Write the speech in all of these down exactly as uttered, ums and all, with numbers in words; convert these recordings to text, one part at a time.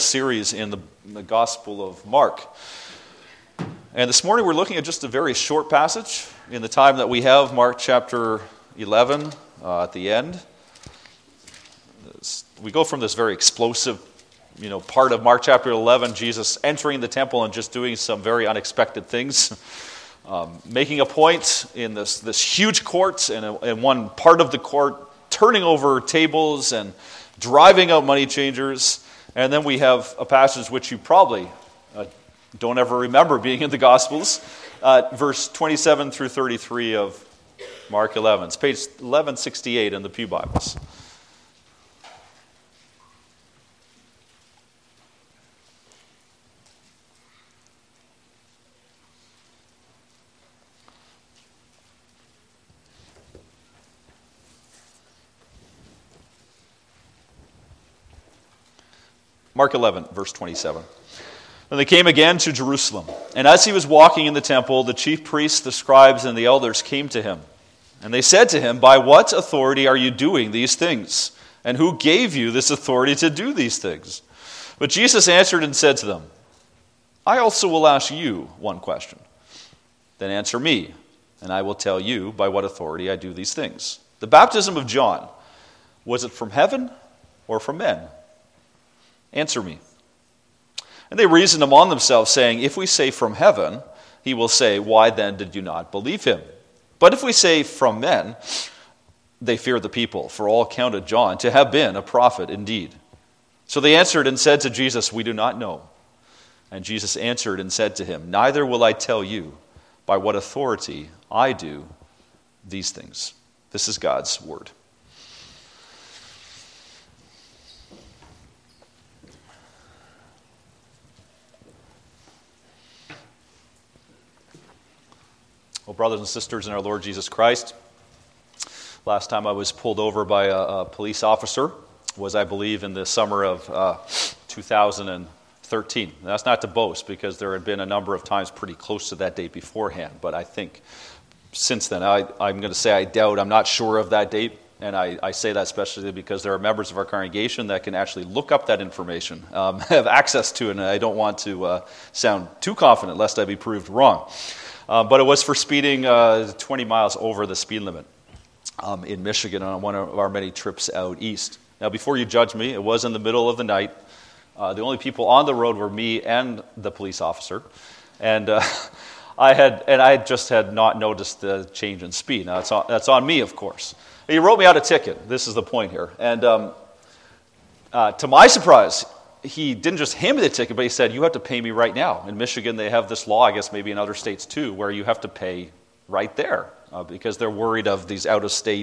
series in the, in the Gospel of Mark. And this morning we're looking at just a very short passage in the time that we have, Mark chapter eleven uh, at the end. We go from this very explosive, you know, part of Mark chapter eleven, Jesus entering the temple and just doing some very unexpected things, um, making a point in this this huge court, and in one part of the court, turning over tables and driving out money changers. And then we have a passage which you probably uh, don't ever remember being in the Gospels, uh, verse twenty-seven through thirty-three of Mark eleven. It's page eleven sixty-eight in the Pew Bibles. Mark eleven, verse twenty-seven. Then they came again to Jerusalem, and as he was walking in the temple, the chief priests, the scribes, and the elders came to him. And they said to him, "By what authority are you doing these things? And who gave you this authority to do these things?" But Jesus answered and said to them, "I also will ask you one question. Then answer me, and I will tell you by what authority I do these things. The baptism of John, was it from heaven or from men? Answer me." And they reasoned among themselves, saying, "If we say from heaven, he will say, 'Why then did you not believe him?' But if we say from men," they feared the people, for all counted John to have been a prophet indeed. So they answered and said to Jesus, "We do not know." And Jesus answered and said to him, "Neither will I tell you by what authority I do these things." This is God's word. Well, brothers and sisters in our Lord Jesus Christ, last time I was pulled over by a, a police officer was, I believe, in the summer of uh, two thousand thirteen. And that's not to boast, because there had been a number of times pretty close to that date beforehand. But I think since then, I, I'm going to say I doubt, I'm not sure of that date. And I, I say that especially because there are members of our congregation that can actually look up that information, um, have access to it, and I don't want to uh, sound too confident lest I be proved wrong. Uh, but it was for speeding uh, twenty miles over the speed limit um, in Michigan on one of our many trips out east. Now, before you judge me, it was in the middle of the night. Uh, the only people on the road were me and the police officer, and uh, I had and I just had not noticed the change in speed. Now, that's on, that's on me, of course. He wrote me out a ticket. This is the point here, and um, uh, to my surprise, he didn't just hand me the ticket, but he said, "You have to pay me right now." In Michigan, they have this law, I guess maybe in other states too, where you have to pay right there uh, because they're worried of these out-of-state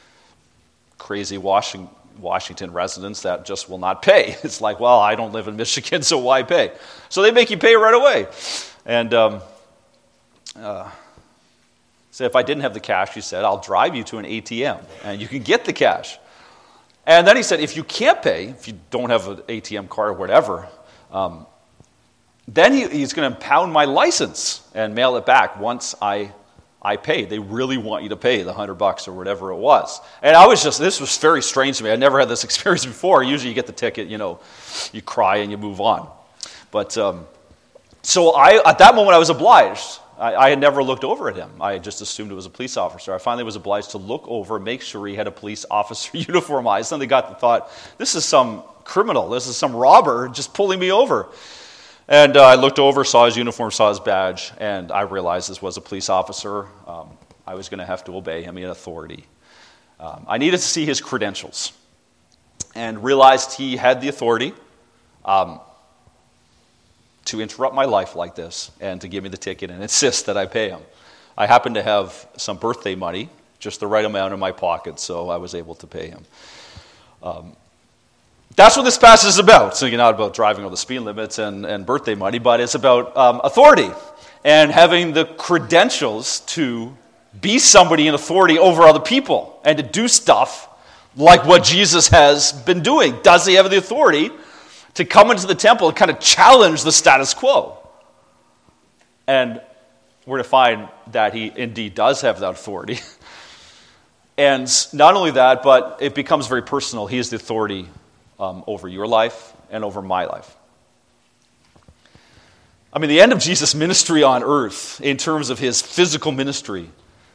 crazy Washington, Washington residents that just will not pay. It's like, well, I don't live in Michigan, so why pay? So they make you pay right away. And um, uh, so if I didn't have the cash, he said, "I'll drive you to an A T M, and you can get the cash." And then he said, if you can't pay, if you don't have an A T M card or whatever, um, then he, he's going to impound my license and mail it back once I I pay. They really want you to pay the hundred bucks or whatever it was. And I was just, this was very strange to me. I never had this experience before. Usually you get the ticket, you know, you cry and you move on. But um, so I, at that moment I was obliged. I, I had never looked over at him. I had just assumed it was a police officer. I finally was obliged to look over, make sure he had a police officer uniform on. Then they got the thought, this is some criminal, this is some robber just pulling me over. And uh, I looked over, saw his uniform, saw his badge, and I realized this was a police officer. Um, I was going to have to obey him in authority. Um, I needed to see his credentials and realized he had the authority um, to interrupt my life like this and to give me the ticket and insist that I pay him. I happened to have some birthday money, just the right amount in my pocket, so I was able to pay him. Um, that's what this passage is about. So you're not about driving over the speed limits and, and birthday money, but it's about um, authority and having the credentials to be somebody in authority over other people and to do stuff like what Jesus has been doing. Does he have the authority to come into the temple and kind of challenge the status quo? And we're to find that he indeed does have that authority. And not only that, but it becomes very personal. He is the authority um, over your life and over my life. I mean, the end of Jesus' ministry on earth, in terms of his physical ministry,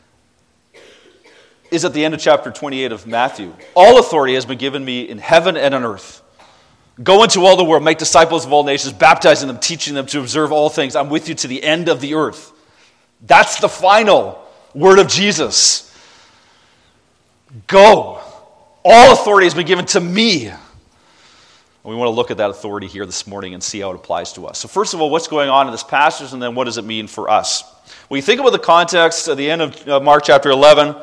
is at the end of chapter twenty-eight of Matthew. All authority has been given me in heaven and on earth. Go into all the world, make disciples of all nations, baptizing them, teaching them to observe all things. I'm with you to the end of the earth. That's the final word of Jesus. Go. All authority has been given to me. And we want to look at that authority here this morning and see how it applies to us. So first of all, what's going on in this passage, and then what does it mean for us? When you think about the context at the end of Mark chapter eleven,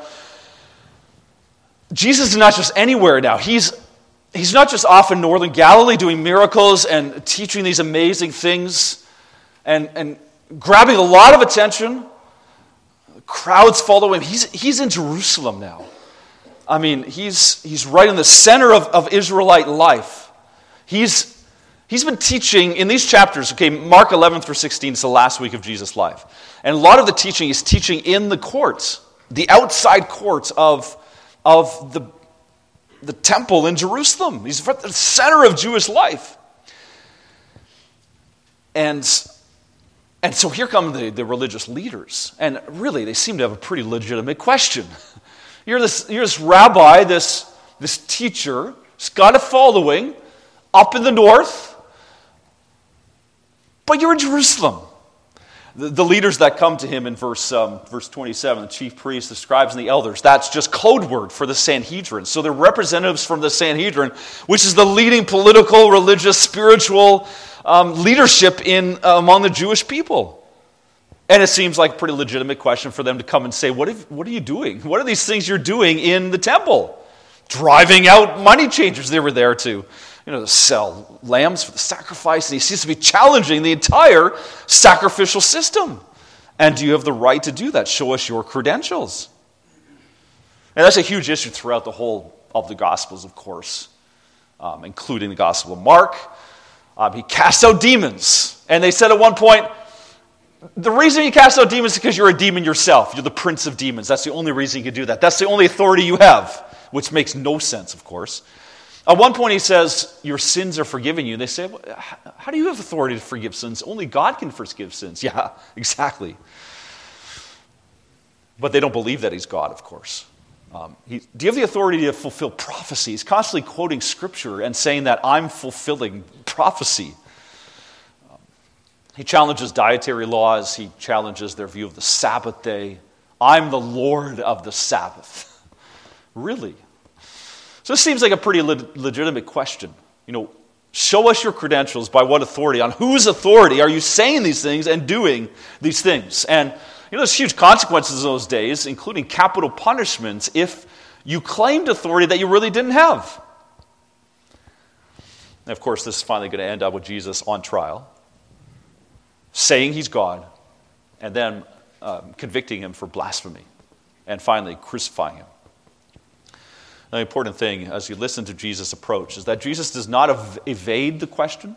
Jesus is not just anywhere now. He's, he's not just off in northern Galilee doing miracles and teaching these amazing things and, and grabbing a lot of attention. Crowds follow him. He's, he's in Jerusalem now. I mean, he's, he's right in the center of, of Israelite life. He's, he's been teaching in these chapters, okay, Mark eleven through sixteen is the last week of Jesus' life. And a lot of the teaching is teaching in the courts, the outside courts of of the, the temple in Jerusalem. He's at the center of Jewish life. And, and so here come the, the religious leaders. And really, they seem to have a pretty legitimate question. You're this, you're this rabbi, this, this teacher, he's got a following up in the north, but you're in Jerusalem. The, the leaders that come to him in verse um, verse twenty-seven, the chief priests, the scribes, and the elders, that's just code word for the Sanhedrin. So they're representatives from the Sanhedrin, which is the leading political, religious, spiritual um, leadership in uh, among the Jewish people. And it seems like a pretty legitimate question for them to come and say, what, if, what are you doing? What are these things you're doing in the temple? Driving out money changers. They were there to You know, to sell lambs for the sacrifice, and he seems to be challenging the entire sacrificial system. And do you have the right to do that? Show us your credentials. And that's a huge issue throughout the whole of the Gospels, of course, um, including the Gospel of Mark. Um, he casts out demons. And they said at one point, the reason you cast out demons is because you're a demon yourself. You're the prince of demons. That's the only reason you can do that. That's the only authority you have, which makes no sense, of course. At one point he says, your sins are forgiven you. They say, well, how do you have authority to forgive sins? Only God can forgive sins. Yeah, exactly. But they don't believe that he's God, of course. Um, he, do you have the authority to fulfill prophecy? He's constantly quoting scripture and saying that I'm fulfilling prophecy. Um, he challenges dietary laws. He challenges their view of the Sabbath day. I'm the Lord of the Sabbath. Really? So this seems like a pretty le- legitimate question. You know, show us your credentials. By what authority? On whose authority are you saying these things and doing these things? And, you know, there's huge consequences in those days, including capital punishments if you claimed authority that you really didn't have. And, of course, this is finally going to end up with Jesus on trial, saying he's God, and then um, convicting him for blasphemy, and finally crucifying him. The important thing, as you listen to Jesus' approach, is that Jesus does not ev- evade the question.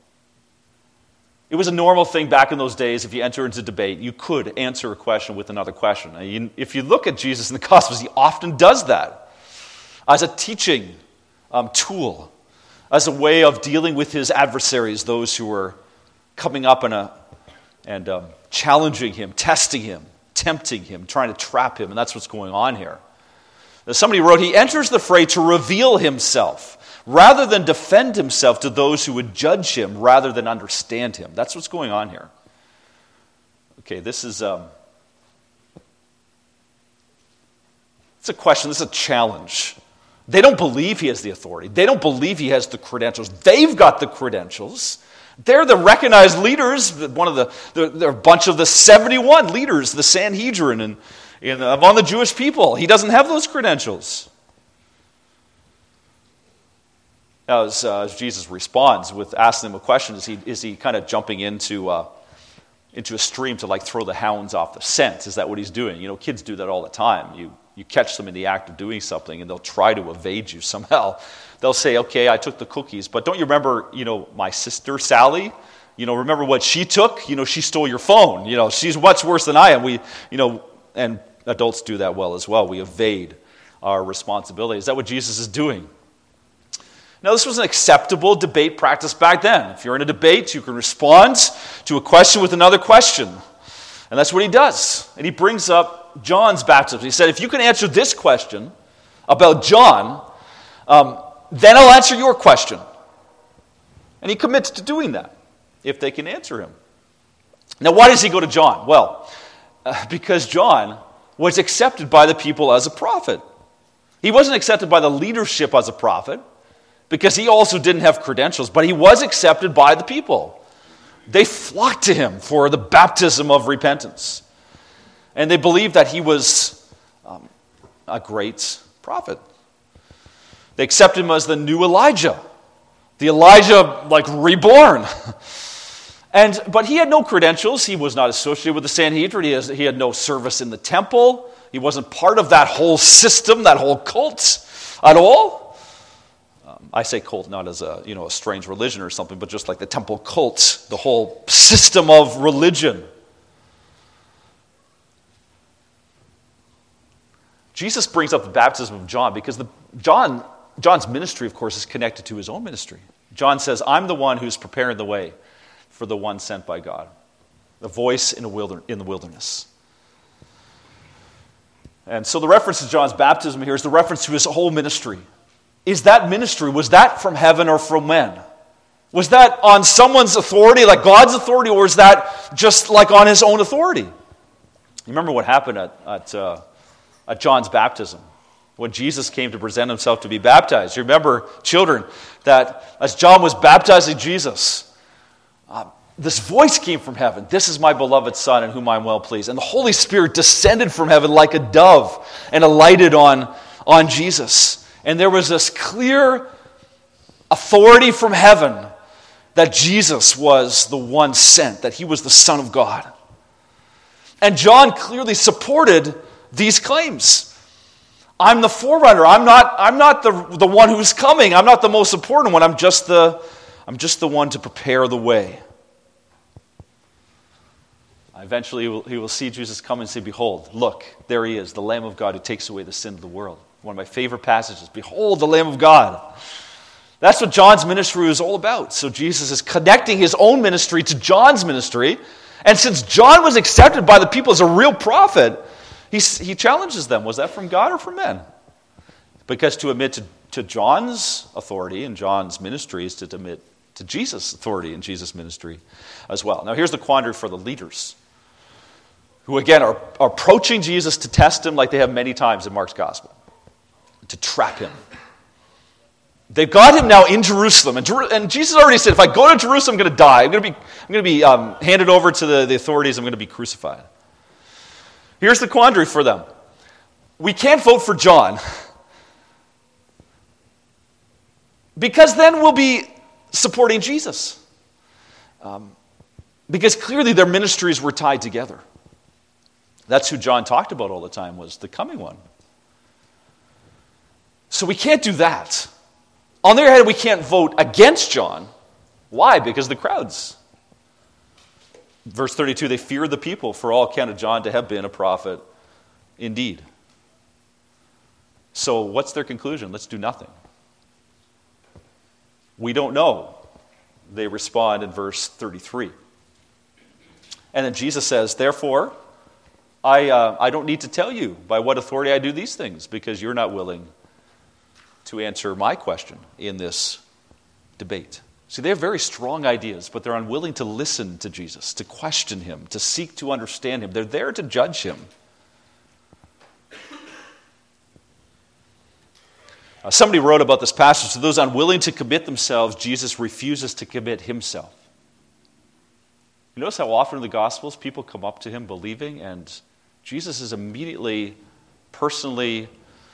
It was a normal thing back in those days. If you enter into debate, you could answer a question with another question. And you, if you look at Jesus in the Gospels, he often does that as a teaching um, tool, as a way of dealing with his adversaries, those who were coming up and, uh, and um, challenging him, testing him, tempting him, trying to trap him. And that's what's going on here. Somebody wrote, he enters the fray to reveal himself rather than defend himself to those who would judge him rather than understand him. That's what's going on here. Okay, this is um, it's a question, this is a challenge. They don't believe he has the authority. They don't believe he has the credentials. They've got the credentials. They're the recognized leaders, one of the, they're a bunch of the seventy-one leaders, the Sanhedrin, and In, among the Jewish people. He doesn't have those credentials. Now, as, uh, as Jesus responds with asking them a question, is he, is he kind of jumping into, uh, into a stream to like throw the hounds off the scent? Is that what he's doing? You know, kids do that all the time. You, you catch them in the act of doing something and they'll try to evade you somehow. They'll say, okay, I took the cookies, but don't you remember, you know, my sister Sally? You know, remember what she took? You know, she stole your phone. You know, she's much worse than I am. We, you know, and adults do that well as well. We evade our responsibility. Is that what Jesus is doing? Now, this was an acceptable debate practice back then. If you're in a debate, you can respond to a question with another question. And that's what he does. And he brings up John's baptism. He said, if you can answer this question about John, um, then I'll answer your question. And he commits to doing that, if they can answer him. Now, why does he go to John? Well, uh, because John was accepted by the people as a prophet. He wasn't accepted by the leadership as a prophet, because he also didn't have credentials, but he was accepted by the people. They flocked to him for the baptism of repentance. And they believed that he was um, a great prophet. They accepted him as the new Elijah. The Elijah, like, reborn. and But he had no credentials. He was not associated with the Sanhedrin. He, has, he had no service in the temple. He wasn't part of that whole system, that whole cult at all. I say cult not as a, you know, a strange religion or something, but just like the temple cult, the whole system of religion. Jesus brings up the baptism of John because the, John, John's ministry, of course, is connected to his own ministry. John says, I'm the one who's preparing the way for the one sent by God, the voice in, a wilder, in the wilderness. And so the reference to John's baptism here is the reference to his whole ministry. Is that ministry, was that from heaven or from men? Was that on someone's authority, like God's authority, or is that just like on his own authority? You remember what happened at, at, uh, at John's baptism, when Jesus came to present himself to be baptized. You remember, children, that as John was baptizing Jesus, uh, this voice came from heaven. This is my beloved Son in whom I am well pleased. And the Holy Spirit descended from heaven like a dove and alighted on, on Jesus. And there was this clear authority from heaven that Jesus was the one sent, that he was the Son of God. And John clearly supported these claims. I'm the forerunner. I'm not, I'm not the, the one who's coming. I'm not the most important one. I'm just the, I'm just the one to prepare the way. Eventually he will, he will see Jesus come and say, behold, look, there he is, the Lamb of God who takes away the sin of the world. One of my favorite passages. Behold, the Lamb of God. That's what John's ministry was all about. So Jesus is connecting his own ministry to John's ministry. And since John was accepted by the people as a real prophet, he, he challenges them. Was that from God or from men? Because to admit to, to John's authority and John's ministry is to admit to Jesus' authority and Jesus' ministry as well. Now here's the quandary for the leaders, who again are, are approaching Jesus to test him like they have many times in Mark's gospel, to trap him. They've got him now in Jerusalem, and, Jer- and Jesus already said, if I go to Jerusalem, I'm going to die. I'm going to be, I'm going to be um, handed over to the, the authorities. I'm going to be crucified. Here's the quandary for them. We can't vote for John, because then we'll be supporting Jesus. Um, because clearly their ministries were tied together. That's who John talked about all the time, was the coming one. So we can't do that. On the other hand, we can't vote against John. Why? Because the crowds. Verse thirty-two, they feared the people, for all counted John to have been a prophet indeed. So what's their conclusion? Let's do nothing. We don't know. They respond in verse thirty-three. And then Jesus says, therefore, I, uh, I don't need to tell you by what authority I do these things, because you're not willing to answer my question in this debate. See, they have very strong ideas, but they're unwilling to listen to Jesus, to question him, to seek to understand him. They're there to judge him. Uh, somebody wrote about this passage, to those unwilling to commit themselves, Jesus refuses to commit himself. You notice how often in the Gospels people come up to him believing, and Jesus is immediately, personally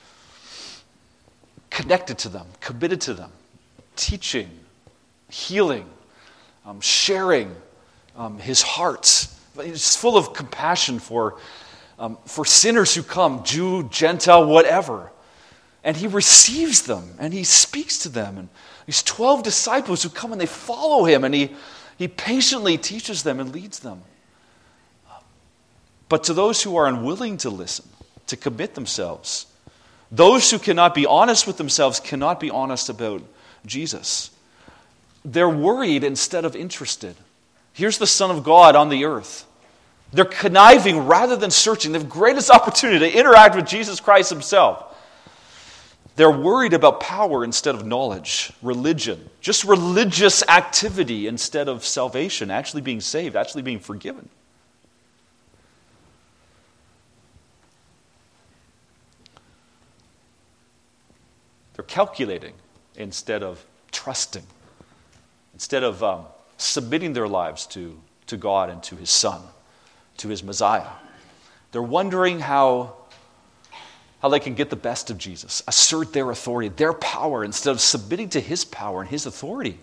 connected to them, committed to them, teaching, healing, um, sharing um, his heart. He's full of compassion for, um, for sinners who come, Jew, Gentile, whatever. And he receives them, and he speaks to them. And these twelve disciples who come and they follow him, and he, he patiently teaches them and leads them. But to those who are unwilling to listen, to commit themselves, those who cannot be honest with themselves cannot be honest about Jesus. They're worried instead of interested. Here's the Son of God on the earth. They're conniving rather than searching. They have the greatest opportunity to interact with Jesus Christ himself. They're worried about power instead of knowledge, religion, just religious activity instead of salvation, actually being saved, actually being forgiven. They're calculating instead of trusting, instead of um, submitting their lives to, to God and to his Son, to his Messiah. They're wondering how, how they can get the best of Jesus, assert their authority, their power, instead of submitting to his power and his authority.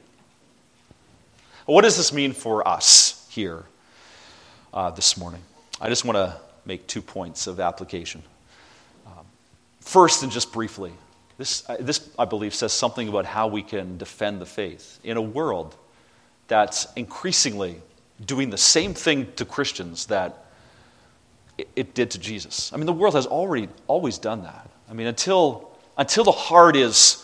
What does this mean for us here uh, this morning? I just want to make two points of application. Um, first, and just briefly, This, this, I believe, says something about how we can defend the faith in a world that's increasingly doing the same thing to Christians that it, it did to Jesus. I mean, the world has already always done that. I mean, until until the heart is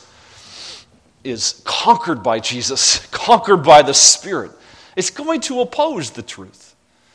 is conquered by Jesus, conquered by the Spirit, it's going to oppose the truth.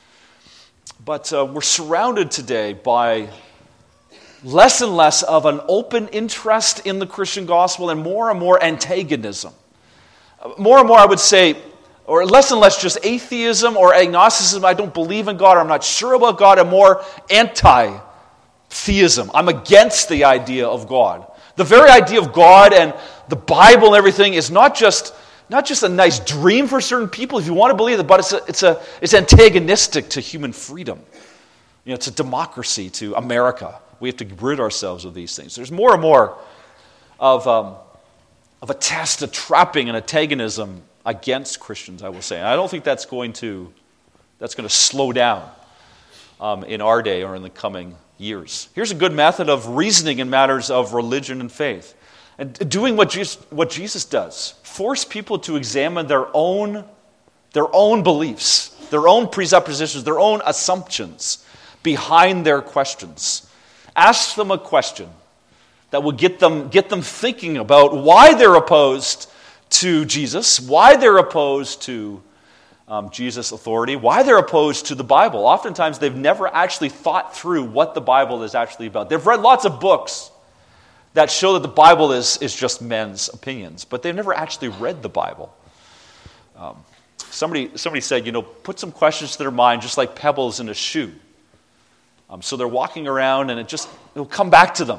But uh, we're surrounded today by less and less of an open interest in the Christian gospel and more and more antagonism. More and more, I would say, or less and less just atheism or agnosticism. I don't believe in God, or I'm not sure about God, and more anti-theism. I'm against the idea of God. The very idea of God and the Bible and everything is not just, not just a nice dream for certain people, if you want to believe it, but it's, a, it's, a, it's antagonistic to human freedom. You know, to democracy, to America. We have to rid ourselves of these things. There's more and more of, um, of a test, a trapping, and antagonism against Christians, I will say. And I don't think that's going to that's going to slow down um, in our day or in the coming years. Here's a good method of reasoning in matters of religion and faith. And doing what Jesus, what Jesus does. Force people to examine their own, their own beliefs, their own presuppositions, their own assumptions behind their questions. Ask them a question that will get them, get them thinking about why they're opposed to Jesus, why they're opposed to um, Jesus' authority, why they're opposed to the Bible. Oftentimes they've never actually thought through what the Bible is actually about. They've read lots of books that show that the Bible is, is just men's opinions, but they've never actually read the Bible. Um, somebody, somebody said, you know, put some questions to their mind just like pebbles in a shoe. Um, so they're walking around and it just it'll come back to them.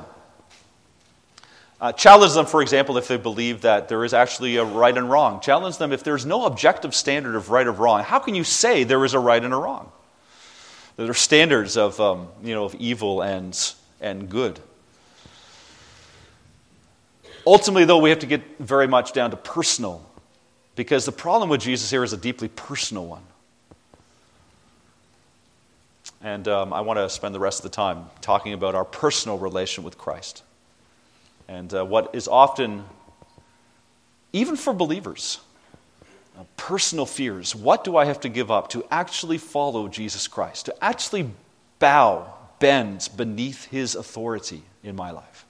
Uh, challenge them, for example, if they believe that there is actually a right and wrong. Challenge them if there's no objective standard of right or wrong. How can you say there is a right and a wrong? There are standards of um, you know of evil and and good. Ultimately, though, we have to get very much down to personal, because the problem with Jesus here is a deeply personal one. And um, I want to spend the rest of the time talking about our personal relation with Christ. And uh, what is often, even for believers, uh, personal fears. What do I have to give up to actually follow Jesus Christ? To actually bow, bend beneath his authority in my life?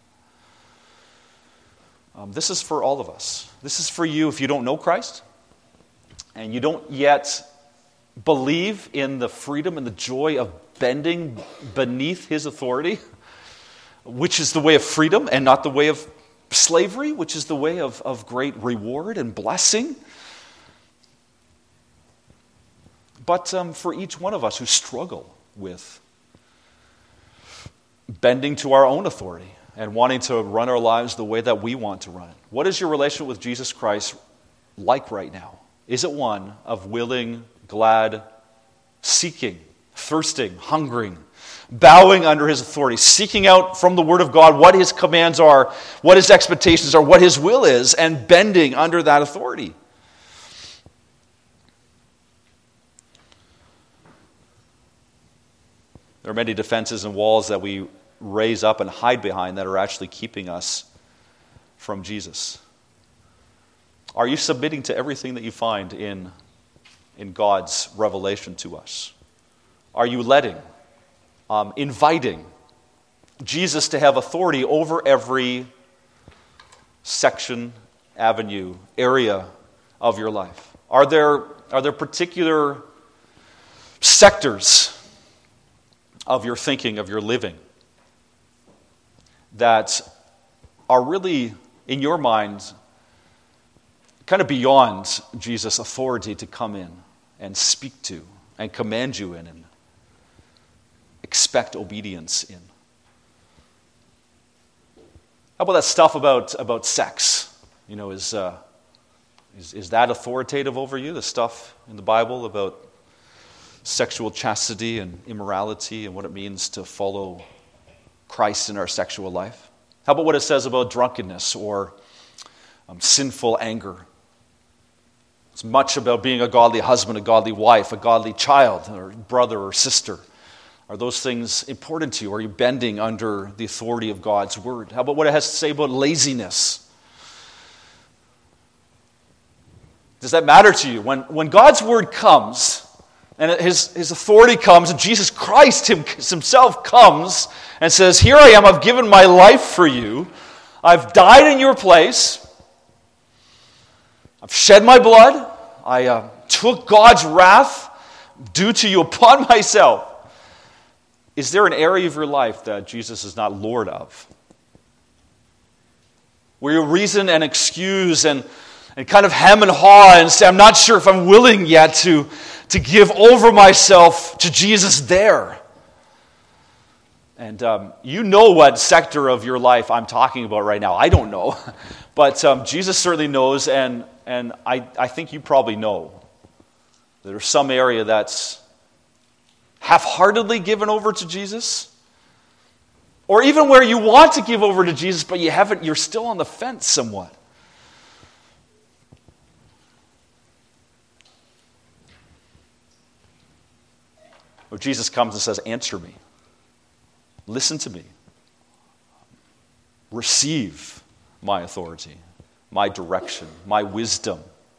Um, this is for all of us. This is for you if you don't know Christ and you don't yet believe in the freedom and the joy of bending beneath his authority, which is the way of freedom and not the way of slavery, which is the way of, of great reward and blessing. But um, for each one of us who struggle with bending to our own authority and wanting to run our lives the way that we want to run it, what is your relationship with Jesus Christ like right now? Is it one of willing, glad, seeking, thirsting, hungering, bowing under his authority, seeking out from the Word of God what his commands are, what his expectations are, what his will is, and bending under that authority? There are many defenses and walls that we raise up and hide behind that are actually keeping us from Jesus. Are you submitting to everything that you find in, in God's revelation to us? Are you letting, um, inviting Jesus to have authority over every section avenue, area of your life? Are there, are there particular sectors of your thinking, of your living, that are really, in your mind, kind of beyond Jesus' authority to come in and speak to and command you in and expect obedience in? How about that stuff about, about sex? You know, is, uh, is, is that authoritative over you? The stuff in the Bible about sexual chastity and immorality and what it means to follow Christ in our sexual life? How about what it says about drunkenness or um, sinful anger? It's much about being a godly husband, a godly wife, a godly child, or brother or sister. Are those things important to you? Are you bending under the authority of God's word? How about what it has to say about laziness? Does that matter to you? When, when God's word comes, and his, his authority comes, and Jesus Christ himself comes and says, here I am, I've given my life for you. I've died in your place. I've shed my blood. I uh, took God's wrath due to you upon myself. Is there an area of your life that Jesus is not Lord of? Where you reason and excuse and, and kind of hem and haw and say, I'm not sure if I'm willing yet to, to give over myself to Jesus there. And um, you know what sector of your life I'm talking about right now. I don't know. But um, Jesus certainly knows, and, and I, I think you probably know. There's some area that's half-heartedly given over to Jesus. Or even where you want to give over to Jesus, but you haven't, you're still on the fence somewhat. Where Jesus comes and says, answer me. Listen to me. Receive my authority, my direction, my wisdom.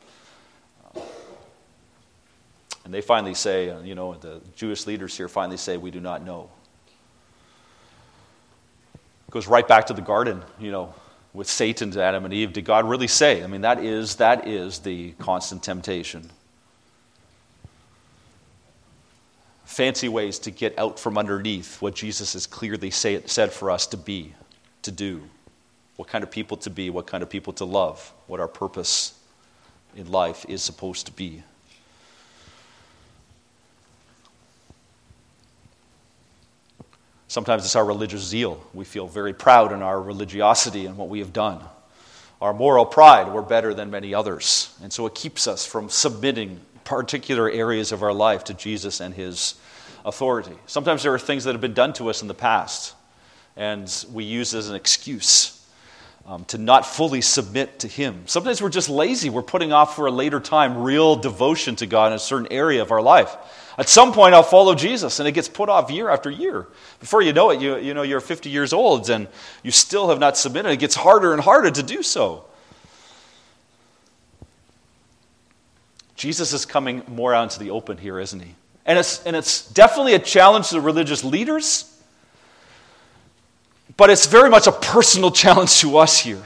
And they finally say, you know, the Jewish leaders here finally say, we do not know. It goes right back to the garden, you know, with Satan to Adam and Eve. Did God really say? I mean, that is, that is the constant temptation. Fancy ways to get out from underneath what Jesus has clearly say, said for us to be, to do. What kind of people to be, what kind of people to love, what our purpose in life is supposed to be. Sometimes it's our religious zeal. We feel very proud in our religiosity and what we have done. Our moral pride, we're better than many others. And so it keeps us from submitting particular areas of our life to Jesus and his authority. Sometimes there are things that have been done to us in the past, and we use it as an excuse um, to not fully submit to him. Sometimes we're just lazy. We're putting off for a later time real devotion to God in a certain area of our life. At some point, I'll follow Jesus, and it gets put off year after year. Before you know it, you, you know, you're fifty years old, and you still have not submitted. It gets harder and harder to do so. Jesus is coming more out into the open here, isn't he? And it's, and it's definitely a challenge to the religious leaders, but it's very much a personal challenge to us here.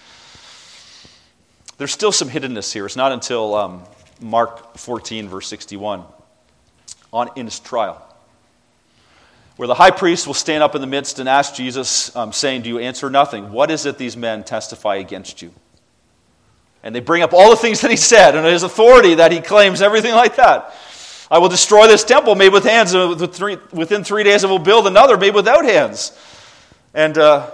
There's still some hiddenness here. It's not until um, Mark fourteen, verse sixty-one, on in his trial, where the high priest will stand up in the midst and ask Jesus, um, saying, do you answer nothing? What is it these men testify against you? And they bring up all the things that he said and his authority that he claims, everything like that. I will destroy this temple made with hands, and within three days I will build another made without hands. And uh,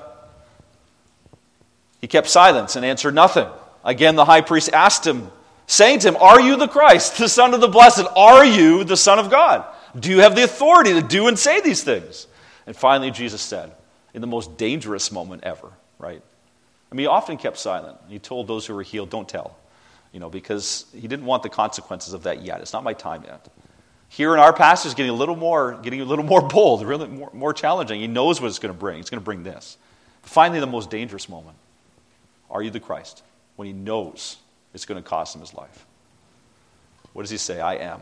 he kept silence and answered nothing. Again, the high priest asked him, saying to him, are you the Christ, the Son of the Blessed? Are you the Son of God? Do you have the authority to do and say these things? And finally Jesus said, in the most dangerous moment ever, right? I mean, he often kept silent. He told those who were healed, don't tell, you know, because he didn't want the consequences of that yet. It's not my time yet. Here in our passage, getting a little more, getting a little more bold, really more, more challenging. He knows what it's going to bring. It's going to bring this. Finally, the most dangerous moment. Are you the Christ? When he knows it's going to cost him his life. What does he say? I am.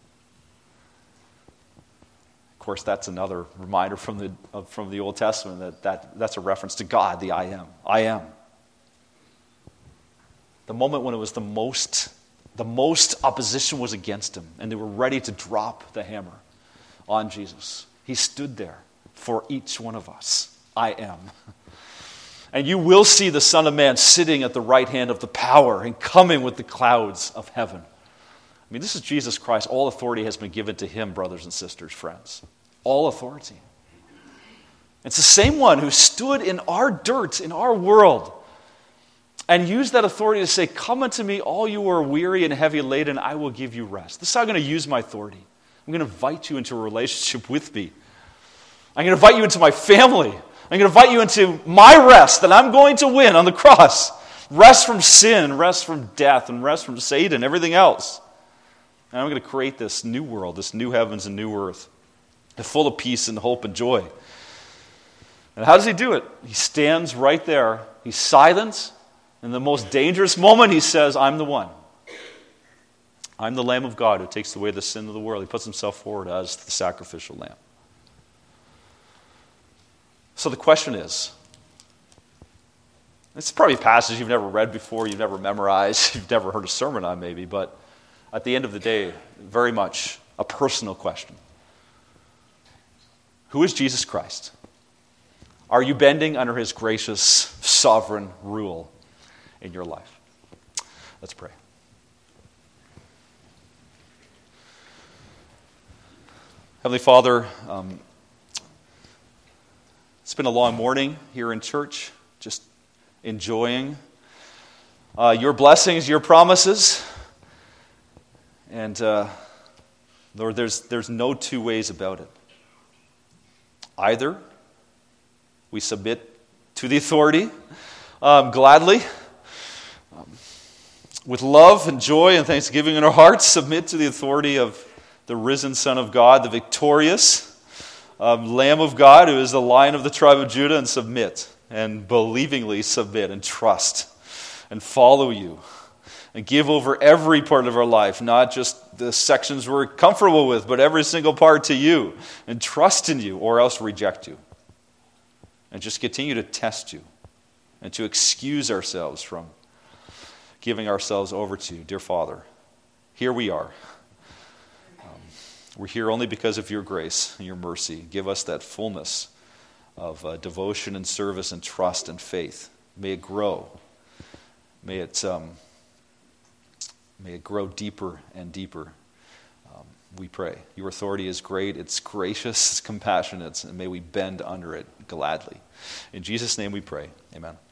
Of course, that's another reminder from the uh, from the Old Testament that, that that's a reference to God, the I am. I am. the moment when it was the most, the most opposition was against him, and they were ready to drop the hammer on Jesus. He stood there for each one of us. I am. And you will see the Son of Man sitting at the right hand of the power and coming with the clouds of heaven. I mean, this is Jesus Christ. All authority has been given to him, brothers and sisters, friends. All authority. It's the same one who stood in our dirt, in our world, and used that authority to say, come unto me, all you who are weary and heavy laden, I will give you rest. This is how I'm going to use my authority. I'm going to invite you into a relationship with me. I'm going to invite you into my family. I'm going to invite you into my rest that I'm going to win on the cross. Rest from sin, rest from death, and rest from Satan, everything else. And I'm going to create this new world, this new heavens and new earth, full of peace and hope and joy. And how does he do it? He stands right there. He's silent. In the most dangerous moment, he says, I'm the one. I'm the Lamb of God who takes away the sin of the world. He puts himself forward as the sacrificial lamb. So the question is, it's probably a passage you've never read before, you've never memorized, you've never heard a sermon on maybe, but at the end of the day, very much a personal question. Who is Jesus Christ? Are you bending under his gracious, sovereign rule in your life? Let's pray. Heavenly Father, um, it's been a long morning here in church, just enjoying uh, your blessings, your promises. And uh, Lord, there's, there's no two ways about it. Either we submit to the authority um, gladly, um, with love and joy and thanksgiving in our hearts, submit to the authority of the risen Son of God, the victorious um, Lamb of God, who is the Lion of the tribe of Judah, and submit, and believingly submit and trust and follow you and give over every part of our life, not just the sections we're comfortable with, but every single part to you, and trust in you, or else reject you. And just continue to test you and to excuse ourselves from giving ourselves over to you. Dear Father, here we are. Um, we're here only because of your grace and your mercy. Give us that fullness of uh, devotion and service and trust and faith. May it grow. May it, um, may it grow deeper and deeper. Um, we pray. Your authority is great. It's gracious. It's compassionate. And may we bend under it gladly. In Jesus' name we pray. Amen.